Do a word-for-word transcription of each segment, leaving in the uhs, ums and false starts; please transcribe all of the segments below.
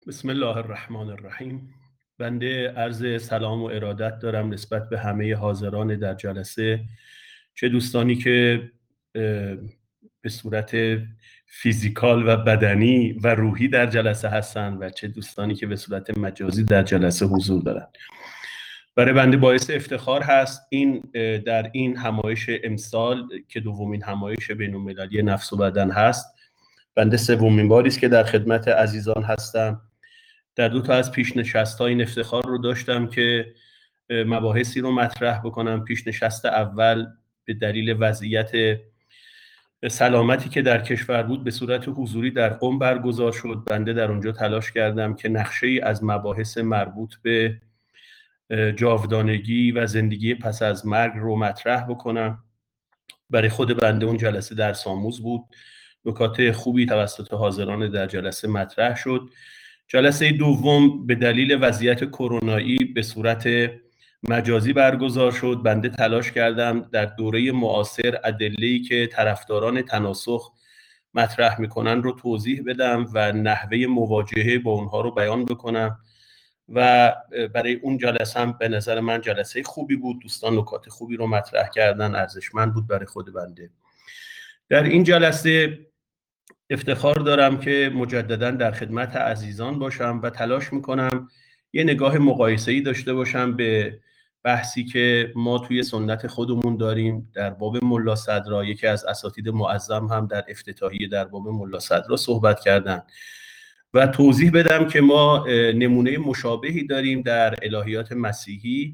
بسم الله الرحمن الرحیم. بنده عرض سلام و ارادت دارم نسبت به همه حاضران در جلسه، چه دوستانی که به صورت فیزیکال و بدنی و روحی در جلسه هستند و چه دوستانی که به صورت مجازی در جلسه حضور دارند. برای بنده باعث افتخار هست این در این همایش امسال که دومین همایش بین‌المللی نفس و بدن هست، بنده سومین باری است که در خدمت عزیزان هستم. در دو تا از پیشنشست‌ها این افتخار رو داشتم که مباحثی رو مطرح بکنم. پیشنشست اول به دلیل وضعیت سلامتی که در کشور بود به صورت حضوری در قم برگزار شد. بنده در اونجا تلاش کردم که نقشه‌ای از مباحث مربوط به جاودانگی و زندگی پس از مرگ رو مطرح بکنم. برای خود بنده اون جلسه درس آموز بود. نکات خوبی توسط حاضران در جلسه مطرح شد. جلسه دوم به دلیل وضعیت کرونایی به صورت مجازی برگزار شد. بنده تلاش کردم در دوره معاصر ادله‌ای که طرفداران تناسخ مطرح میکنن رو توضیح بدم و نحوه مواجهه با اونها رو بیان بکنم و برای اون جلسه هم به نظر من جلسه خوبی بود. دوستان نکات خوبی رو مطرح کردن، ارزشمند بود برای خود بنده. در این جلسه افتخار دارم که مجددا در خدمت عزیزان باشم و تلاش میکنم یه نگاه مقایسه‌ای داشته باشم به بحثی که ما توی سنت خودمون داریم در باب ملا صدرا. یکی از اساتید معظم هم در افتتاحیه در باب ملا صدرا صحبت کردن و توضیح بدم که ما نمونه مشابهی داریم در الهیات مسیحی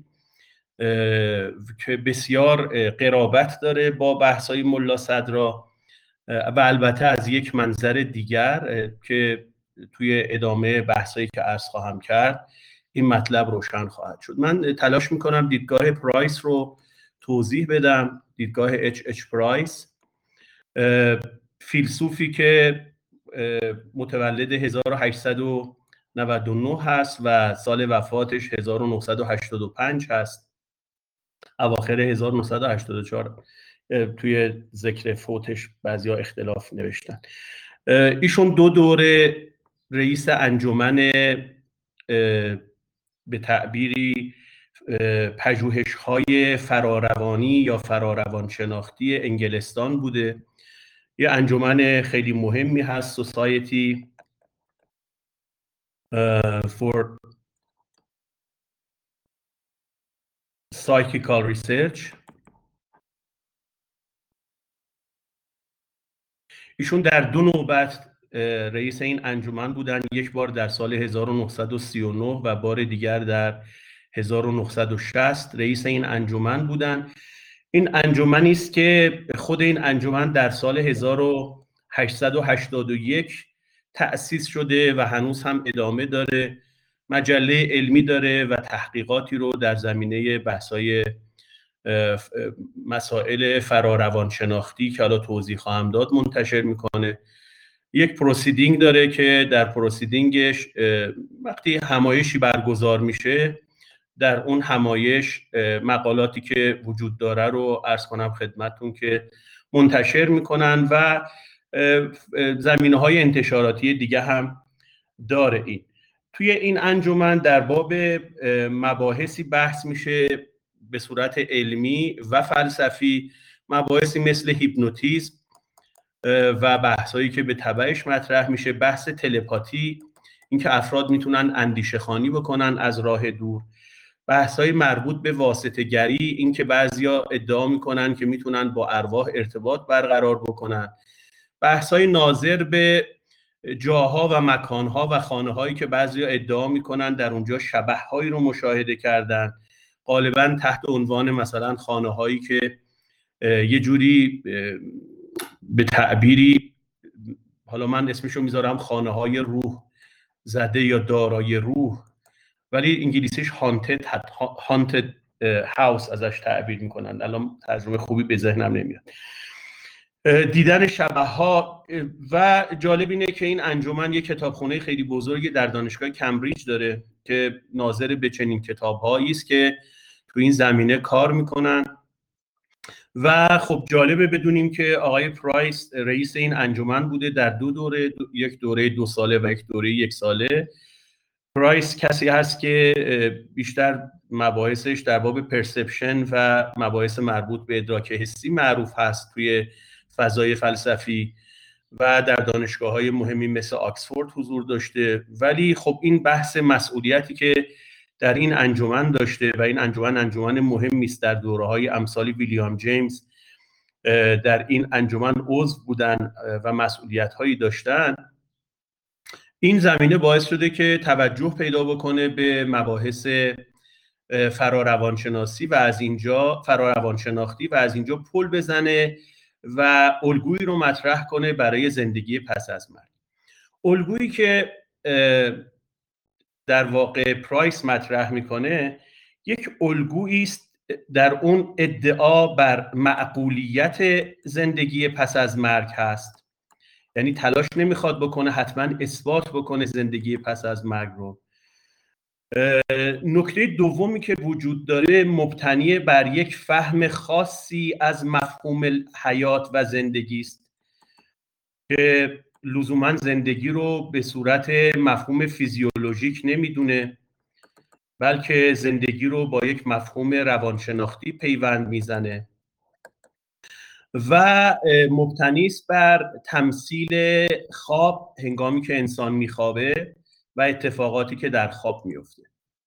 که بسیار قرابت داره با بحث‌های ملا صدرا و البته از یک منظر دیگر که توی ادامه بحثایی که عرض خواهم کرد این مطلب روشن خواهد شد. من تلاش میکنم دیدگاه پرایس رو توضیح بدم. دیدگاه اچ اچ پرایس، فیلسوفی که متولد هزار و هشتصد و نود و نه هست و سال وفاتش هزار و نهصد و هشتاد و پنج هست، اواخر هزار و نهصد و هشتاد و چهار. توی ذکر فوتش بعضیا اختلاف نوشتن. ایشون دو دوره رئیس انجمن به تعبیری پژوهش‌های فراروانی یا فراروانشناختی انگلستان بوده. یه انجمن خیلی مهمی هست، Society for Psychical Research. ایشون در دو نوبت رئیس این انجمن بودن، یک بار در سال هزار و نهصد و سی و نه و بار دیگر در هزار و نهصد و شصت رئیس این انجمن بودن. این انجمنی است که خود این انجمن در سال هزار و هشتصد و هشتاد و یک تأسیس شده و هنوز هم ادامه داره. مجله علمی داره و تحقیقاتی رو در زمینه بحث‌های مسائل فراروانشناختی که حالا توضیح خواهم داد منتشر میکنه. یک پروسیدینگ داره که در پروسیدینگش وقتی همایشی برگزار میشه در اون همایش مقالاتی که وجود داره رو عرض کنم خدمتتون که منتشر میکنن و زمینه‌های انتشاراتی دیگه هم داره. این توی این انجمن در باب مباحثی بحث میشه به صورت علمی و فلسفی، مباحثی مثل هیپنوتیزم و بحثایی که به تبعش مطرح میشه، بحث تلپاتی، اینکه افراد میتونن اندیشه خوانی بکنن از راه دور، بحثای مربوط به واسطه گری، اینکه بعضیا ادعا میکنن که میتونن با ارواح ارتباط برقرار بکنن، بحثای ناظر به جاها و مکانها و خانه‌هایی که بعضیا ادعا میکنن در اونجا شبح‌هایی رو مشاهده کردن، غالبا تحت عنوان مثلا خانه‌هایی که یه جوری به تعبیری، حالا من اسمشو میذارم خانه‌های روح زده یا دارای روح، ولی انگلیسیش هانتد هانتد هاوس ازش تعبیر میکنن. الان ترجمه خوبی به ذهنم نمیاد. دیدن شبح‌ها. و جالب اینه که این انجمن یک کتابخونه خیلی بزرگی در دانشگاه کمبریج داره که ناظر به چنین کتاب‌هایی است که تو این زمینه کار میکنن. و خب جالبه بدونیم که آقای پرایس رئیس این انجمن بوده در دو دوره، یک دوره دو ساله و یک دوره یک ساله. پرایس کسی هست که بیشتر مباحثش در باب پرسپشن و مباحث مربوط به ادراک حسی معروف هست توی فضای فلسفی و در دانشگاه‌های مهمی مثل آکسفورد حضور داشته. ولی خب این بحث مسئولیتی که در این انجمن داشته و این انجمن انجمن مهمی است، در دوره‌های امثال ویلیام جیمز در این انجمن عضو بودن و مسئولیت‌هایی داشتن، این زمینه باعث شده که توجه پیدا بکنه به مباحث فراروانشناسی و از اینجا فراروانشناختی و از اینجا پل بزنه و الگویی رو مطرح کنه برای زندگی پس از مرگ. الگویی که در واقع پرایس مطرح میکنه یک الگویی است در اون ادعا بر معقولیت زندگی پس از مرگ هست، یعنی تلاش نمیخواد بکنه حتما اثبات بکنه زندگی پس از مرگ رو. نکته دومی که وجود داره مبتنی بر یک فهم خاصی از مفهوم حیات و زندگی است که لزوما زندگی رو به صورت مفهوم فیزیولوژیک نمیدونه، بلکه زندگی رو با یک مفهوم روانشناختی پیوند میزنه و مبتنی است بر تمثیل خواب هنگامی که انسان میخوابه و اتفاقاتی که در خواب میفته،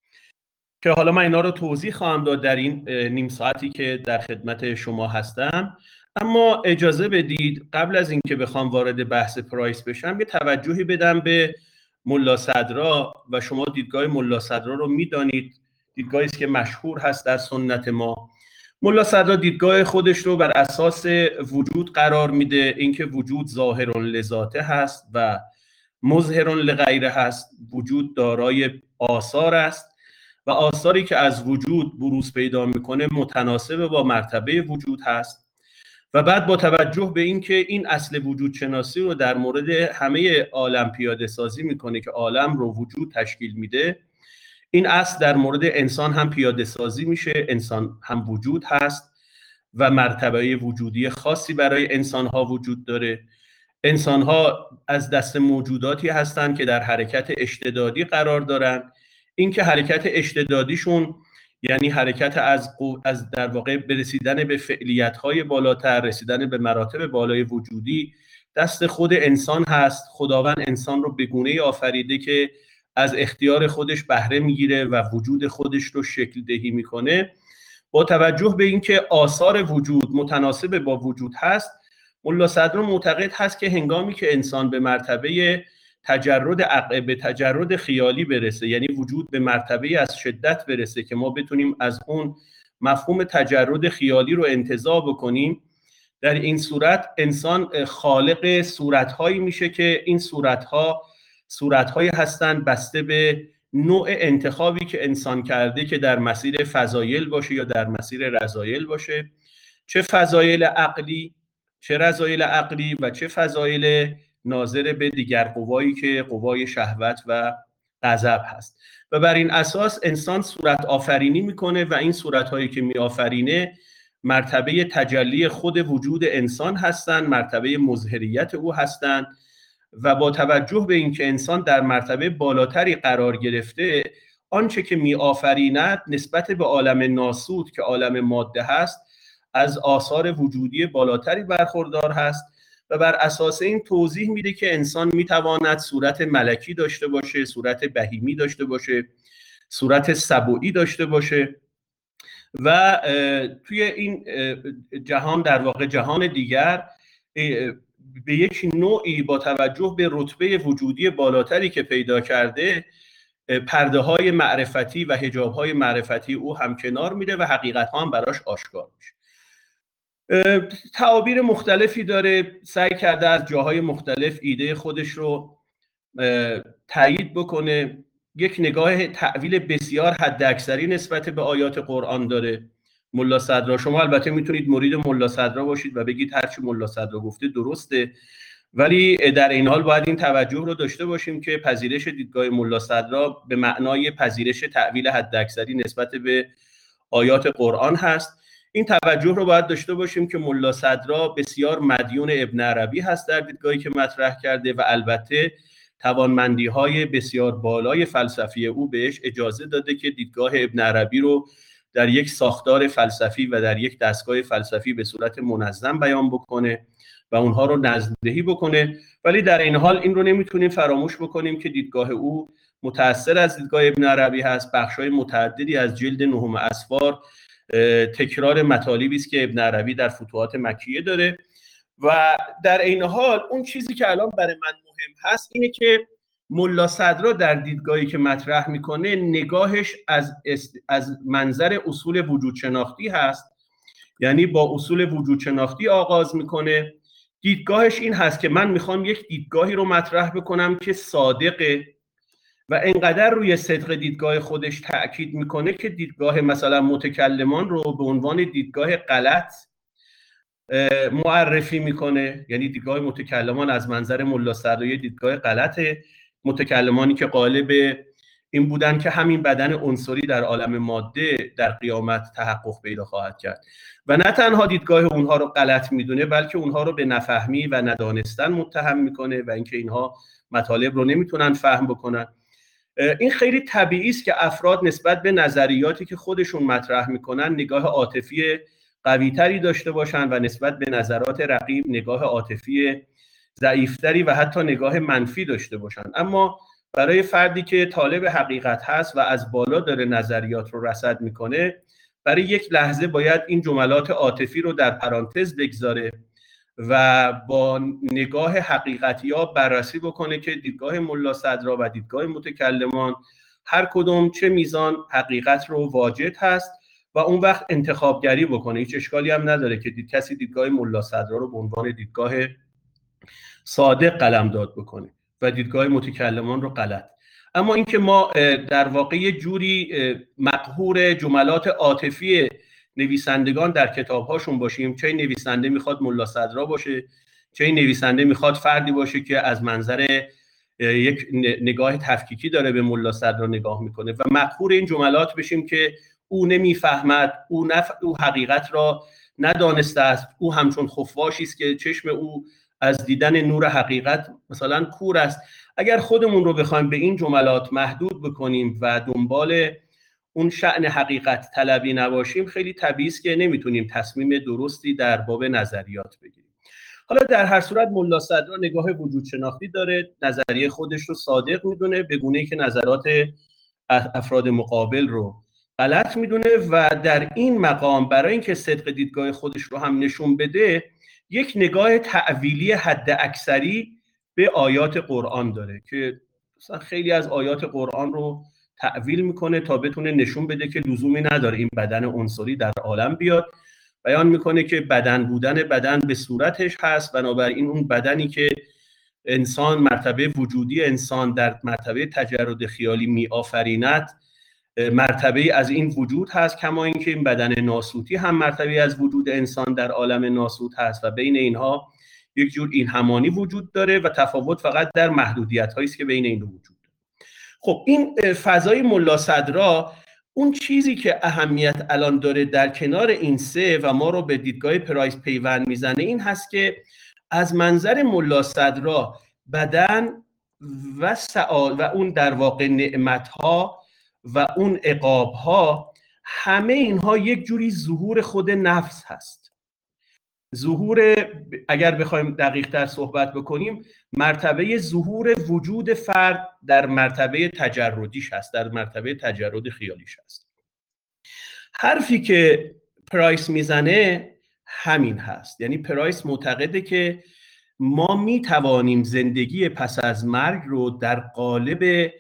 که حالا من اینا رو توضیح خواهم داد در این نیم ساعتی که در خدمت شما هستم. اما اجازه بدید قبل از اینکه بخوام وارد بحث پرایس بشم یه توجهی بدم به ملا صدرا و شما دیدگاه ملا صدرا رو میدانید، دیدگاهی است که مشهور هست در سنت ما. ملا صدرا دیدگاه خودش رو بر اساس وجود قرار میده، اینکه وجود ظاهر لذاته هست و مظهر لغیره هست، وجود دارای آثار است و آثاری که از وجود بروز پیدا میکنه متناسب با مرتبه وجود هست. و بعد با توجه به اینکه این اصل وجود شناسی رو در مورد همه عالم پیاده سازی میکنه که عالم رو وجود تشکیل میده، این اصل در مورد انسان هم پیاده سازی میشه. انسان هم وجود هست و مرتبه وجودی خاصی برای انسان ها وجود داره. انسان ها از دست موجوداتی هستند که در حرکت اشتدادی قرار دارن. این که حرکت اشتدادیشون یعنی حرکت از از در واقع برسیدن به فعلیت های بالاتر، رسیدن به مراتب بالای وجودی دست خود انسان هست. خداوند انسان رو به گونه‌ای آفریده که از اختیار خودش بهره میگیره و وجود خودش رو شکل دهی میکنه. با توجه به اینکه آثار وجود متناسب با وجود هست، ملا صدرا معتقد هست که هنگامی که انسان به مرتبه تجرد عقل، به تجرد خیالی برسه، یعنی وجود به مرتبه از شدت برسه که ما بتونیم از اون مفهوم تجرد خیالی رو انتزاع بکنیم، در این صورت انسان خالق صورتهایی میشه که این صورتها صورتهایی هستن بسته به نوع انتخابی که انسان کرده که در مسیر فضایل باشه یا در مسیر رذایل باشه، چه فضایل عقلی چه رذایل عقلی و چه فضایل ناظر به دیگر قوایی که قوای شهوت و غضب هست. و بر این اساس انسان صورت آفرینی میکنه و این صورتهایی که می آفرینه مرتبه تجلی خود وجود انسان هستند، مرتبه مظهریت او هستند. و با توجه به اینکه انسان در مرتبه بالاتری قرار گرفته، آنچه که می آفریند نسبت به عالم ناسود که عالم ماده هست از آثار وجودی بالاتری برخوردار هست و بر اساس این توضیح میده که انسان میتواند صورت ملکی داشته باشه، صورت بهیمی داشته باشه، صورت سبوعی داشته باشه و توی این جهان، در واقع جهان دیگر، به یک نوعی با توجه به رتبه وجودی بالاتری که پیدا کرده پرده های معرفتی و حجاب های معرفتی او هم کنار میره و حقیقت ها هم براش آشکار میشه. تعابیر مختلفی داره، سعی کرده از جاهای مختلف ایده خودش رو تایید بکنه. یک نگاه تأویل بسیار حداکثری نسبت به آیات قرآن داره ملا صدرا. شما البته میتونید مرید ملا صدرا باشید و بگید هرچی ملا صدرا گفته درسته، ولی در این حال باید این توجه رو داشته باشیم که پذیرش دیدگاه ملا صدرا به معنای پذیرش تأویل حداکثری نسبت به آیات قرآن هست. این توجه رو باید داشته باشیم که ملا صدرا بسیار مدیون ابن عربی هست در دیدگاهی که مطرح کرده و البته توانمندی های بسیار بالای فلسفی او بهش اجازه داده که دیدگاه ابن عربی رو در یک ساختار فلسفی و در یک دستگاه فلسفی به صورت منظم بیان بکنه و اونها رو نظم‌دهی بکنه. ولی در این حال این رو نمیتونیم فراموش بکنیم که دیدگاه او متأثر از دیدگاه ابن عربی هست. بخش‌های متعددی از جلد نهم اسفار تکرار مطالبی است که ابن عربی در فتوحات مکیه داره و در این حال اون چیزی که الان برای من مهم هست اینه که ملا صدرا در دیدگاهی که مطرح میکنه نگاهش از از منظر اصول وجود شناختی هست، یعنی با اصول وجود شناختی آغاز میکنه. دیدگاهش این هست که من میخوام یک دیدگاهی رو مطرح بکنم که صادقه و انقدر روی صدق دیدگاه خودش تأکید میکنه که دیدگاه مثلا متکلمان رو به عنوان دیدگاه غلط معرفی میکنه. یعنی دیدگاه متکلمان از منظر ملا صدرا دیدگاه غلطه، متکلمانی که قالب این بودن که همین بدن عنصری در عالم ماده در قیامت تحقق پیدا خواهد کرد و نه تنها دیدگاه اونها رو غلط میدونه بلکه اونها رو به نفهمی و ندانستن متهم میکنه و اینکه اینها مطالب رو نمیتونن فهم بکنن. این خیلی طبیعی است که افراد نسبت به نظریاتی که خودشون مطرح میکنن نگاه عاطفی قوی‌تری داشته باشن و نسبت به نظرات رقیب نگاه عاطفی ضعیفتری و حتی نگاه منفی داشته باشن. اما برای فردی که طالب حقیقت هست و از بالا داره نظریات رو رصد میکنه، برای یک لحظه باید این جملات عاطفی رو در پرانتز بگذاره و با نگاه حقیقتیاب بررسی بکنه که دیدگاه ملا صدرا و دیدگاه متکلمان هر کدوم چه میزان حقیقت رو واجد هست و اون وقت انتخابگری بکنه. هیچ اشکالی هم نداره که دید کسی دیدگاه ملا صدرا رو به عنوان دیدگاه صادق قلمداد بکنه و دیدگاه متکلمان رو غلط. اما اینکه ما در واقع یه جوری مقهور جملات عاطفی نویسندگان در کتاب‌هاشون باشیم، چه نویسنده میخواد ملا صدرا باشه، چه نویسنده میخواد فردی باشه که از منظر یک نگاه تفکیکی داره به ملا صدرا نگاه میکنه و مقهور این جملات بشیم که او نمیفهمد، او نف... او حقیقت را ندانسته است، او همچون خفاشی است که چشم او از دیدن نور حقیقت مثلا کور است. اگر خودمون رو بخوایم به این جملات محدود بکنیم و دنبال اون شأن حقیقت طلبی نباشیم، خیلی طبیعی است که نمیتونیم تصمیم درستی در باب نظریات بگیریم. حالا در هر صورت ملا صدرا نگاه وجود شناختی داره، نظریه خودش رو صادق میدونه به گونه‌ای که نظرات افراد مقابل رو غلط میدونه و در این مقام برای اینکه صدق دیدگاه خودش رو هم نشون بده یک نگاه تعویلی حد اکثری به آیات قرآن داره که مثلا خیلی از آیات قرآن رو تعویل میکنه تا بتونه نشون بده که لزومی نداره این بدن عنصری در عالم بیاد. بیان میکنه که بدن بودن بدن به صورتش هست، بنابراین اون بدنی که انسان مرتبه وجودی انسان در مرتبه تجرد خیالی می آفریند مرتبه از این وجود هست، کما اینکه این بدن ناسوتی هم مرتبه از وجود انسان در عالم ناسوت هست و بین اینها یک جور این همانی وجود داره و تفاوت فقط در محدودیت هایی است که بین این دو وجود داره. خب این فضای ملا صدرا اون چیزی که اهمیت الان داره در کنار این سه و ما رو به دیدگاه پرایس پیوند میزنه این هست که از منظر ملا صدرا بدن و سعادت و اون در واقع نعمت‌ها و اون عقاب‌ها همه اینها یک جوری ظهور خود نفس هست. ظهور، اگر بخوایم دقیق تر صحبت بکنیم، مرتبه ظهور وجود فرد در مرتبه تجردیش هست، در مرتبه تجرد خیالیش هست. حرفی که پرایس میزنه همین هست، یعنی پرایس معتقده که ما می توانیم زندگی پس از مرگ رو در قالب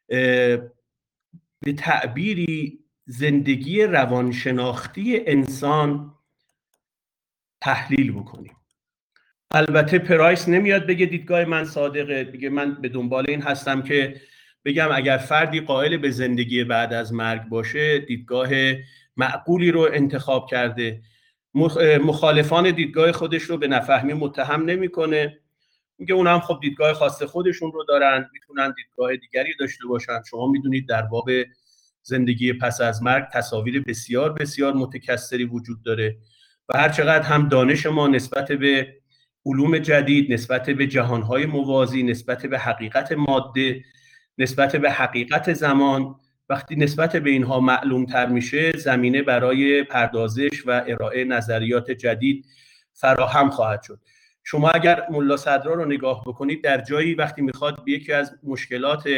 به تعبیری زندگی روانشناختی انسان تحلیل بکنیم. البته پرایس نمیاد بگه دیدگاه من صادقه، بگه من به دنبال این هستم که بگم اگر فردی قائل به زندگی بعد از مرگ باشه دیدگاه معقولی رو انتخاب کرده. مخالفان دیدگاه خودش رو به نفهمی متهم نمیکنه، میگه اونا هم خب دیدگاه خاص خودشون رو دارن، میتونن دیدگاه دیگری داشته باشن. شما میدونید در باب زندگی پس از مرگ تصاویر بسیار بسیار متکثری وجود داره و هر چقدر هم دانش ما نسبت به علوم جدید، نسبت به جهانهای موازی، نسبت به حقیقت ماده، نسبت به حقیقت زمان، وقتی نسبت به اینها معلوم تر میشه، زمینه برای پردازش و ارائه نظریات جدید فراهم خواهد شد. شما اگر ملا صدرا رو نگاه بکنید، در جایی وقتی میخواد به یکی از مشکلات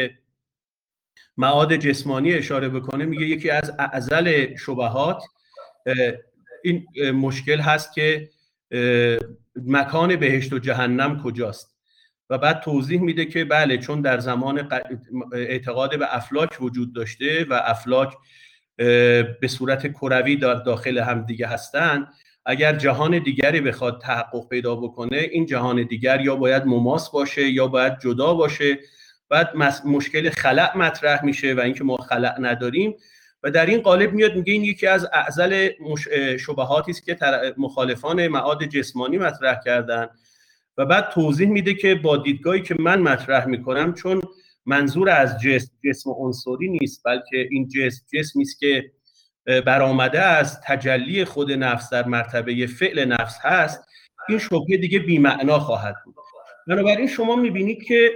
معاد جسمانی اشاره بکنه، میگه یکی از اعضل شبهات این مشکل هست که مکان بهشت و جهنم کجاست، و بعد توضیح میده که بله، چون در زمان اعتقاد به افلاک وجود داشته و افلاک به صورت کروی در داخل هم دیگه هستن، اگر جهان دیگری بخواد تحقق پیدا بکنه، این جهان دیگر یا باید مماس باشه یا باید جدا باشه. بعد مشکل خلأ مطرح میشه و اینکه ما خلأ نداریم، و در این قالب میاد میگه این یکی از اعضل شبهاتی است که مخالفان معاد جسمانی مطرح کردن، و بعد توضیح میده که با دیدگاهی که من مطرح میکنم، چون منظور از جسم جسم عنصری نیست، بلکه این جسم جسمی است که برآمده از تجلی خود نفس در مرتبه فعل نفس هست، این شبهه دیگه بی‌معنا خواهد بود. بنابراین شما میبینید که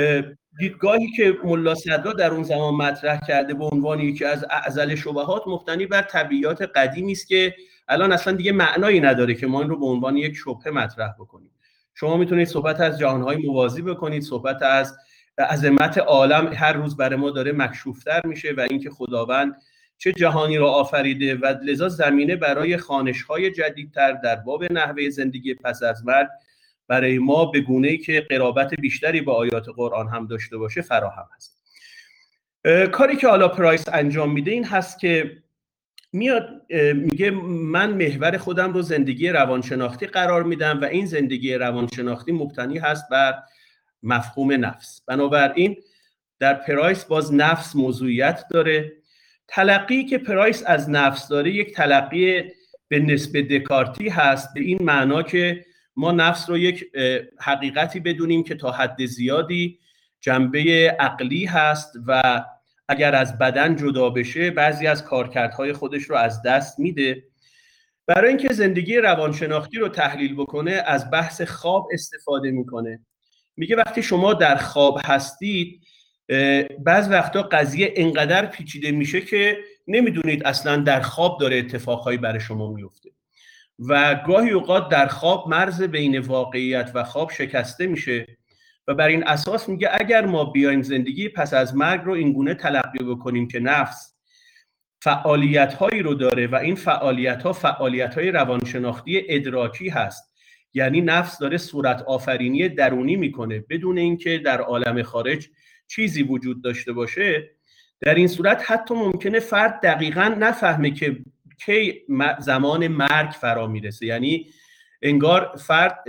دیدگاهی که ملا صدرا در اون زمان مطرح کرده به عنوان یکی از اعضل شبهات مبتنی بر طبیعیات قدیمی است که الان اصلا دیگه معنایی نداره که ما این رو به عنوان یک شبهه مطرح بکنیم. شما میتونید صحبت از جهانهای موازی بکنید، صحبت از عظمت عالم هر روز برای ما داره مکشوفتر میشه و اینکه خداوند چه جهانی را آفریده، و لذا زمینه برای خوانش‌های جدیدتر در باب نحوه زندگی پس از مرگ برای ما به گونه‌ای که قرابت بیشتری با آیات قرآن هم داشته باشه فراهم است. کاری که حالا پرایس انجام میده این هست که میاد میگه من محور خودم رو زندگی روانشناختی قرار میدم و این زندگی روانشناختی مبتنی هست بر مفهوم نفس. بنابراین در پرایس باز نفس موضوعیت داره. تلقی که پرایس از نفس داره یک تلقی به نسبت دکارتی هست، به این معنا که ما نفس رو یک حقیقتی بدونیم که تا حد زیادی جنبه عقلی هست و اگر از بدن جدا بشه بعضی از کارکردهای خودش رو از دست میده. برای اینکه زندگی روانشناختی رو تحلیل بکنه از بحث خواب استفاده میکنه. میگه وقتی شما در خواب هستید بعض وقتا قضیه انقدر پیچیده میشه که نمیدونید اصلا در خواب داره اتفاقهایی برای شما میفته، و گاهی اوقات در خواب مرز بین واقعیت و خواب شکسته میشه، و بر این اساس میگه اگر ما بیایم زندگی پس از مرگ رو اینگونه تلقی بکنیم که نفس فعالیت هایی رو داره و این فعالیت ها فعالیت های روانشناختی ادراکی هست، یعنی نفس داره صورت آفرینی درونی میکنه بدون اینکه در عالم خارج چیزی وجود داشته باشه، در این صورت حتی ممکنه فرد دقیقاً نفهمه که کی زمان مرگ فرا میرسه. یعنی انگار فرد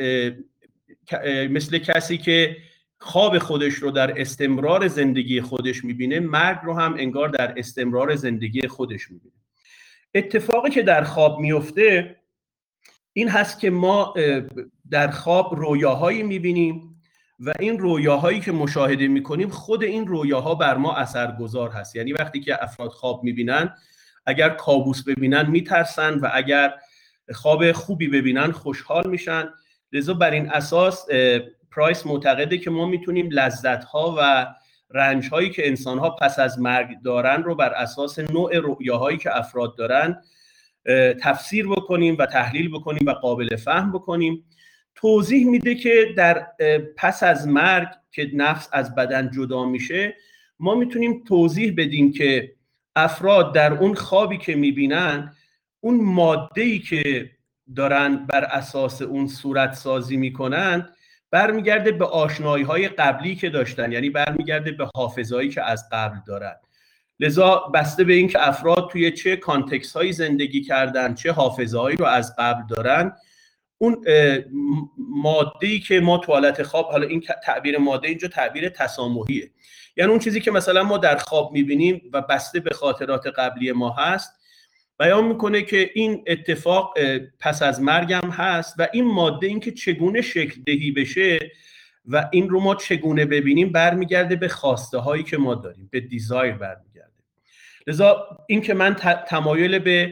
مثل کسی که خواب خودش رو در استمرار زندگی خودش میبینه، مرگ رو هم انگار در استمرار زندگی خودش میبینه. اتفاقی که در خواب میفته این هست که ما در خواب رویاهایی میبینیم و این رویاهایی که مشاهده میکنیم خود این رویاها بر ما اثرگذار هست. یعنی وقتی که افراد خواب میبینن، اگر کابوس ببینن میترسن و اگر خواب خوبی ببینن خوشحال میشن. لذا بر این اساس پرایس معتقده که ما میتونیم لذت‌ها و رنج‌هایی که انسان‌ها پس از مرگ دارن رو بر اساس نوع رؤیاهایی که افراد دارن تفسیر بکنیم و تحلیل بکنیم و قابل فهم بکنیم. توضیح میده که در پس از مرگ که نفس از بدن جدا میشه، ما میتونیم توضیح بدیم که افراد در اون خوابی که میبینن، اون ماده‌ای که دارن بر اساس اون صورت سازی میکنن برمیگرده به آشنایی‌های قبلی که داشتن، یعنی برمیگرده به حافظه‌ای که از قبل دارن. لذا بسته به این که افراد توی چه کانتکست هایی زندگی کردن، چه حافظه‌هایی رو از قبل دارن، اون ماده‌ای که ما تو حالت خواب، حالا این تعبیر ماده اینجا تعبیر تسامحیه، یعنی اون چیزی که مثلا ما در خواب می‌بینیم و بسته به خاطرات قبلی ما هست، بیان میکنه که این اتفاق پس از مرگم هست و این ماده این که چگونه شکل دهی بشه و این رو ما چگونه ببینیم برمیگرده به خواسته هایی که ما داریم، به دیزایر برمیگرده. لذا این که من تمایل به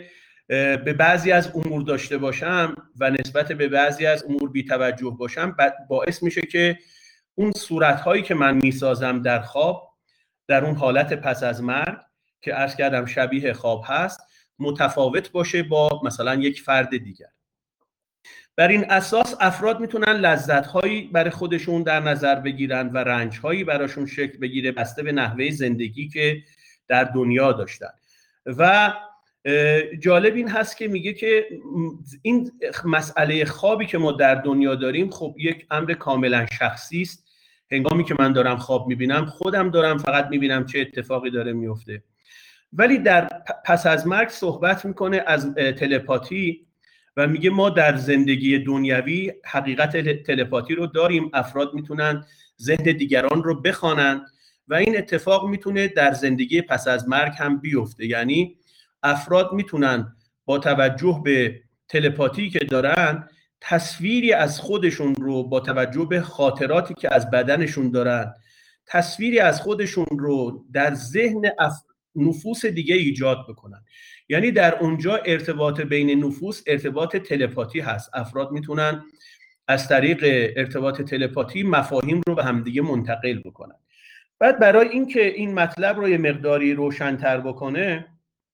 به بعضی از امور داشته باشم و نسبت به بعضی از امور بی توجه باشم، باعث میشه که اون صورتهایی که من میسازم در خواب، در اون حالت پس از مرگ که عرض کردم شبیه خواب هست، متفاوت باشه با مثلا یک فرد دیگر. بر این اساس افراد میتونن لذت‌هایی برای خودشون در نظر بگیرن و رنج‌هایی براشون شکل بگیره بسته به نحوه زندگی که در دنیا داشتن. و جالب این هست که میگه که این مسئله خوابی که ما در دنیا داریم خب یک امر کاملا شخصی است. هنگامی که من دارم خواب میبینم خودم دارم فقط میبینم چه اتفاقی داره میفته. ولی در پس از مرگ صحبت میکنه از تلپاتی و میگه ما در زندگی دنیوی حقیقت تلپاتی رو داریم، افراد میتونن ذهن دیگران رو بخوانن و این اتفاق میتونه در زندگی پس از مرگ هم بیفته. یعنی افراد میتونن با توجه به تلپاتی که دارن تصویری از خودشون رو با توجه به خاطراتی که از بدنشون دارن، تصویری از خودشون رو در ذهن اف... نفوس دیگه ایجاد بکنن. یعنی در اونجا ارتباط بین نفوس ارتباط تلپاتی هست. افراد میتونن از طریق ارتباط تلپاتی مفاهیم رو به همدیگه منتقل بکنن. بعد برای اینکه این مطلب رو یه مقداری روشن‌تر بکنه،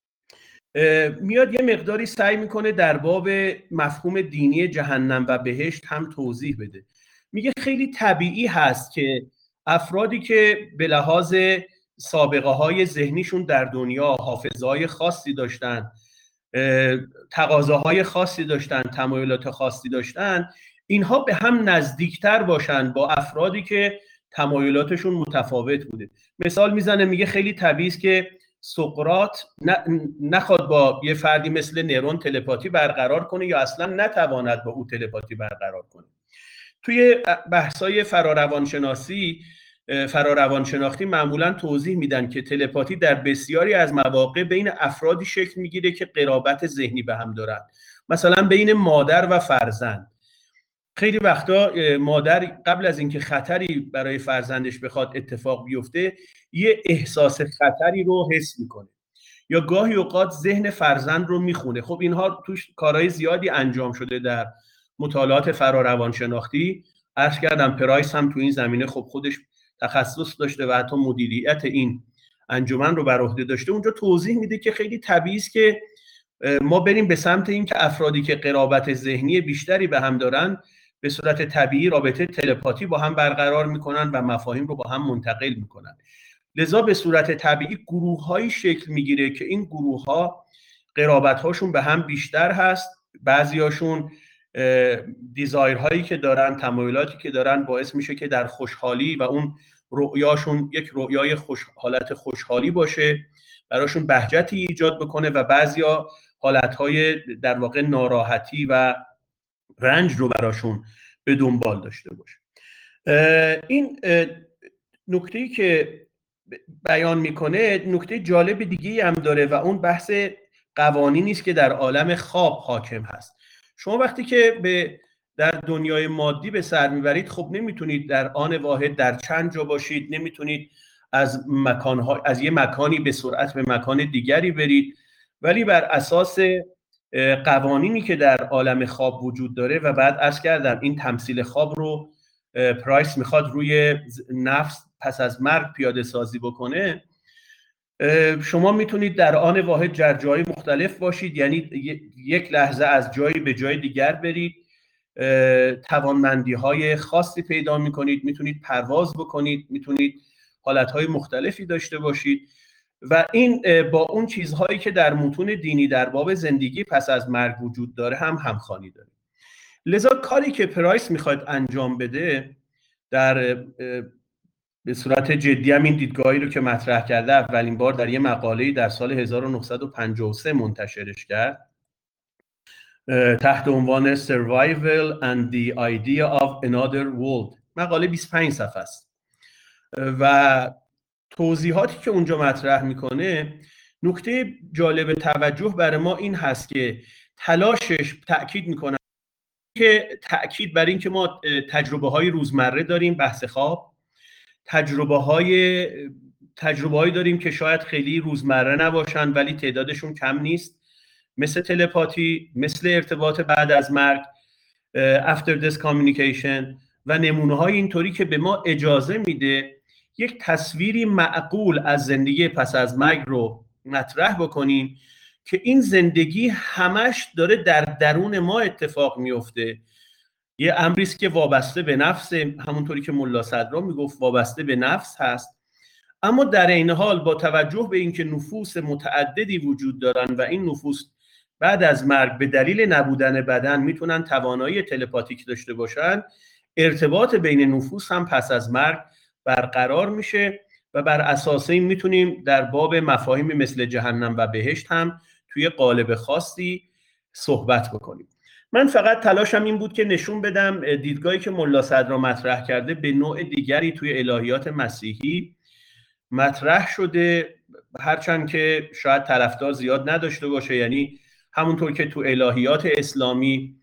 میاد یه مقداری سعی میکنه در باب مفهوم دینی جهنم و بهشت هم توضیح بده. میگه خیلی طبیعی هست که افرادی که به لحاظ سابقه های ذهنیشون در دنیا حافظه های خاصی داشتن، تقاضاهای خاصی داشتن، تمایلات خاصی داشتن، اینها به هم نزدیکتر باشن با افرادی که تمایلاتشون متفاوت بوده. مثال میزنه، میگه خیلی طبیعی است که سقراط نخواد با یه فردی مثل نرون تلپاتی برقرار کنه یا اصلا نتواند با او تلپاتی برقرار کنه. توی بحثای فراروانشناسی فراروانشناختی معمولا توضیح میدن که تلپاتی در بسیاری از مواقع بین افرادی شکل میگیره که قرابت ذهنی به هم دارن. مثلا بین مادر و فرزند. خیلی وقتا مادر قبل از اینکه خطری برای فرزندش بخواد اتفاق بیفته یه احساس خطری رو حس میکنه یا گاهی اوقات ذهن فرزند رو میخونه. خب اینها توش کارهای زیادی انجام شده در مطالعات فراروانشناختی. عرض کردم پرایس هم تو این زمینه خب خودش تخصص داشته و حتی مدیریت این انجمن رو بر عهده داشته. اونجا توضیح میده که خیلی طبیعی است که ما بریم به سمت این که افرادی که قرابت ذهنی بیشتری به هم دارن به صورت طبیعی رابطه تلپاتی با هم برقرار میکنن و مفاهیم رو با هم منتقل میکنن. لذا به صورت طبیعی گروه‌هایی شکل میگیره که این گروه‌ها قرابت‌هاشون به هم بیشتر هست. بعضیاشون دیزایرهایی که دارن، تمایلاتی که دارن باعث میشه که در خوشحالی و اون رؤیاشون یک رؤیای خوش حالت خوشحالی باشه، براشون بهجتی ایجاد بکنه و بعضیا حالتهای در واقع ناراحتی و رنج رو براشون به دنبال داشته باشه. این نکته‌ای که بیان میکنه نکته جالب دیگه هم داره و اون بحث قوانینی است که در عالم خواب حاکم هست. شما وقتی که به در دنیای مادی به سر میبرید خب نمیتونید در آن واحد در چند جا باشید، نمیتونید از مکانها از یه مکانی به سرعت به مکان دیگری برید، ولی بر اساس قوانینی که در عالم خواب وجود داره و بعد عرض کردم این تمثیل خواب رو پرایس میخواد روی نفس پس از مرگ پیاده سازی بکنه. شما میتونید در آن واحد در جای مختلف باشید، یعنی یک لحظه از جایی به جای دیگر برید، توانمندی های خاصی پیدا میکنید، میتونید پرواز بکنید، میتونید حالت های مختلفی داشته باشید و این با اون چیزهایی که در متون دینی در باب زندگی پس از مرگ وجود داره هم همخوانی داره. لذا کاری که پرایس میخواد انجام بده در به صورت جدی هم این دیدگاهی رو که مطرح کرده اولین بار در یه مقاله‌ای در سال هزار و نهصد و پنجاه و سه منتشرش کرد تحت عنوان Survival and the Idea of Another World. مقاله بیست و پنج صفحه است و توضیحاتی که اونجا مطرح میکنه، نکته جالب توجه برای ما این هست که تلاشش تأکید میکنه که تأکید بر این که ما تجربه های روزمره داریم، بحث خواب، تجربه های تجربه هایی داریم که شاید خیلی روزمره نباشن ولی تعدادشون کم نیست مثل تلپاتی، مثل ارتباط بعد از مرگ، after death communication و نمونه های اینطوری که به ما اجازه میده یک تصویری معقول از زندگی پس از مرگ رو مطرح بکنیم که این زندگی همش داره در درون ما اتفاق میفته. یه امری است که وابسته به نفس، همونطوری که ملا صدرا میگفت وابسته به نفس هست، اما در این حال با توجه به اینکه نفوس متعددی وجود دارن و این نفوس بعد از مرگ به دلیل نبودن بدن میتونن توانایی تلپاتیک داشته باشن، ارتباط بین نفوس هم پس از مرگ برقرار میشه و بر اساس این میتونیم در باب مفاهیم مثل جهنم و بهشت هم توی قالب خاصی صحبت بکنیم. من فقط تلاشم این بود که نشون بدم دیدگاهی که ملا صدرا مطرح کرده به نوع دیگری توی الهیات مسیحی مطرح شده، هرچند که شاید طرفدار زیاد نداشته باشه. یعنی همونطور که تو الهیات اسلامی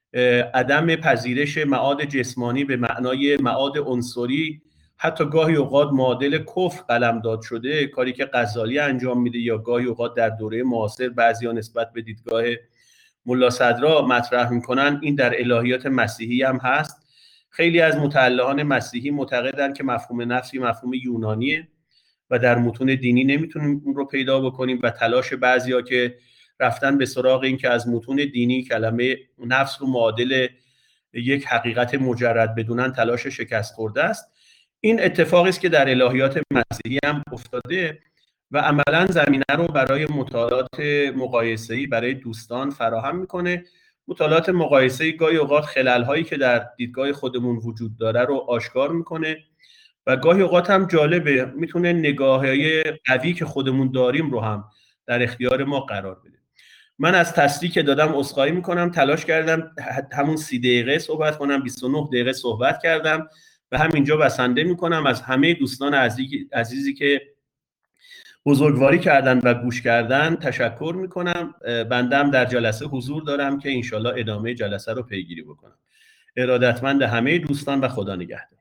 عدم پذیرش معاد جسمانی به معنای معاد عنصری حتی گاهی اوقات معادل کفر قلمداد شده، کاری که غزالی انجام میده، یا گاهی اوقات در دوره معاصر بعضیا نسبت به دیدگاه ملا صدرا مطرح میکنن، این در الهیات مسیحی هم هست. خیلی از متعلقان مسیحی معتقدن که مفهوم نفسی مفهوم یونانیه و در متون دینی نمیتونیم اون رو پیدا بکنیم و تلاش بعضیا که رفتن به سراغ این که از متون دینی کلمه نفس رو معادل یک حقیقت مجرد بدونن تلاش شکست خورده است. این اتفاقی است که در الهیات مسیحی هم افتاده و عملا زمینه رو برای مطالعات مقایسه‌ای برای دوستان فراهم میکنه. مطالعات مقایسه‌ای گاهی اوقات خلل‌هایی که در دیدگاه خودمون وجود داره رو آشکار میکنه و گاهی اوقات هم جالبه، میتونه نگاه‌های قوی که خودمون داریم رو هم در اختیار ما قرار بده. من از تصدیقی که دادم عذرخواهی میکنم، تلاش کردم همون سی دقیقه صحبت کنم، بیست و نه دقیقه صحبت کردم و همینجا بسنده میکنم. از همه دوستان عزیزی, عزیزی که بزرگواری کردن و گوش کردن تشکر میکنم. بندم در جلسه حضور دارم که انشالله ادامه جلسه رو پیگیری بکنم. ارادتمند همه دوستان و خدا نگهدار.